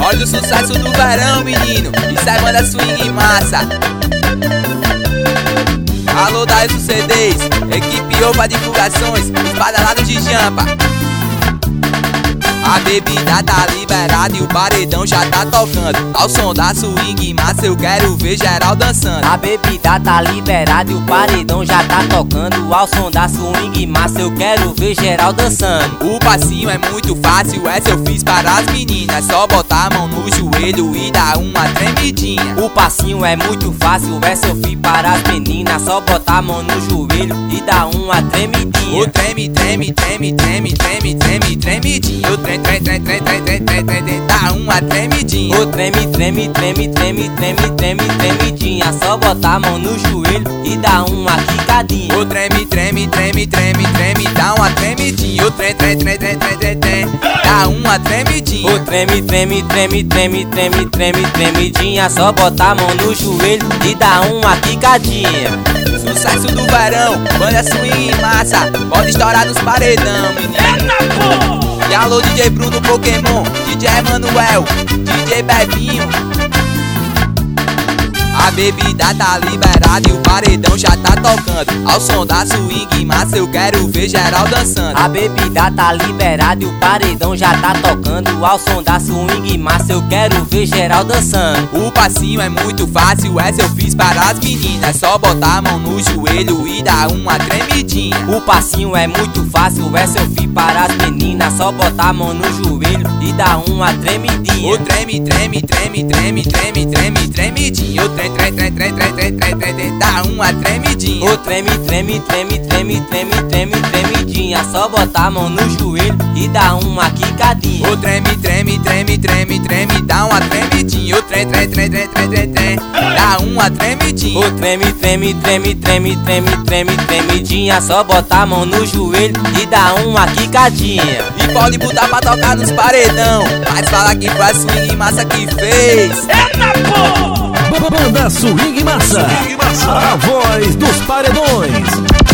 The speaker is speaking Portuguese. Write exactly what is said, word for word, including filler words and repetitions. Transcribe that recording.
Olha o sucesso do verão, menino. Isso é banda swing massa. Alô da Isso C Ds, equipe Ova Divulgações, os badalados de Jampa. A bebida tá liberada e o paredão já tá tocando. Ao som da swing massa eu quero ver geral dançando. A bebida tá liberada e o paredão já tá tocando. Ao som da swing massa eu quero ver geral dançando. O passinho é muito fácil, essa eu fiz para as meninas. Só botar a mão no joelho e dar uma tremidinha. O passinho é muito fácil, essa eu fiz para as meninas. Só botar a mão no joelho e dar uma tremidinha. O treme, treme, treme, treme, treme, treme, tremidinha. O treme, treme, treme, treme, treme, treme, treme, dá uma tremidinha. O treme, treme, treme, treme, treme, treme, tremidinha. Só botar a mão no joelho e dar uma quicadinha. O treme, treme, treme, treme, treme, dá uma tremidinha. O treme, treme, treme, treme, treme, treme, dá uma tremidinha. O treme, treme, treme, treme, treme, treme, tremidinha. Só botar a mão no joelho e dar uma quicadinha. Sucesso do verão, banda swing massa, pode estourar nos paredão, menino. E alô D J Bruno Pokémon, D J Emanuel, D J Bevinho. A bebida tá liberada e o paredão já tá tocando. Ao som da swing massa eu quero ver geral dançando. A bebida tá liberada e o paredão já tá tocando. Ao som da swing massa eu quero ver geral dançando. O passinho é muito fácil, essa eu fiz para as meninas. Só botar a mão no joelho e dar uma tremidinha. O passinho é muito fácil, essa eu fiz para as meninas. Só botar a mão no joelho e dar uma tremidinha. O treme, treme, treme, treme, treme, treme, tremidinha. O treme, treme, treme, treme, treme, treme, treme, dá uma tremidinha. O treme, treme, treme, treme, treme, treme, tremidinha. Só botar a mão no joelho e dar uma quicadinha. O treme, treme, treme, treme, treme, dá uma tremidinha. O treme, treme, treme, treme, treme, treme, dá uma tremidinha. O treme, treme, treme, treme, treme, treme, tremidinha. Só botar a mão no joelho e dar uma quicadinha. E pode botar pra tocar nos paredão, mas fala que foi a swing massa que fez. É na pô! Banda Swing Massa, a voz dos paredões.